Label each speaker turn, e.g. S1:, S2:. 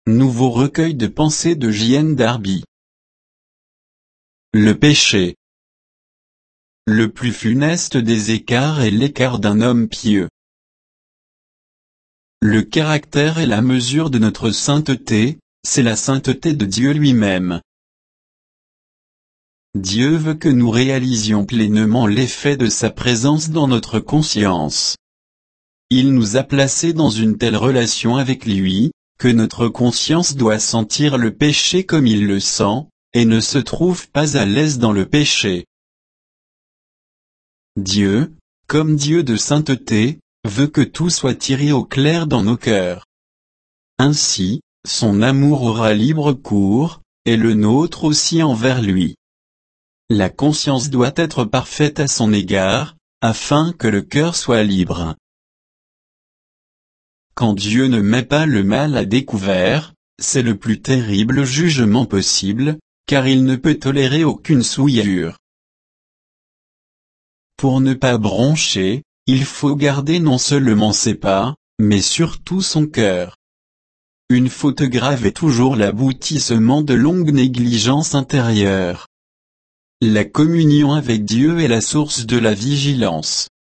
S1: Nouveau recueil de pensées de J.N. Darby. Le péché. Le plus funeste des écarts est l'écart d'un homme pieux. Le caractère et la mesure de notre sainteté, c'est la sainteté de Dieu lui-même. Dieu veut que nous réalisions pleinement l'effet de sa présence dans notre conscience. Il nous a placés dans une telle relation avec lui, que notre conscience doit sentir le péché comme il le sent, et ne se trouve pas à l'aise dans le péché. Dieu, comme Dieu de sainteté, veut que tout soit tiré au clair dans nos cœurs. Ainsi, son amour aura libre cours, et le nôtre aussi envers lui. La conscience doit être parfaite à son égard, afin que le cœur soit libre. Quand Dieu ne met pas le mal à découvert, c'est le plus terrible jugement possible, car il ne peut tolérer aucune souillure. Pour ne pas broncher, il faut garder non seulement ses pas, mais surtout son cœur. Une faute grave est toujours l'aboutissement de longues négligences intérieures. La communion avec Dieu est la source de la vigilance.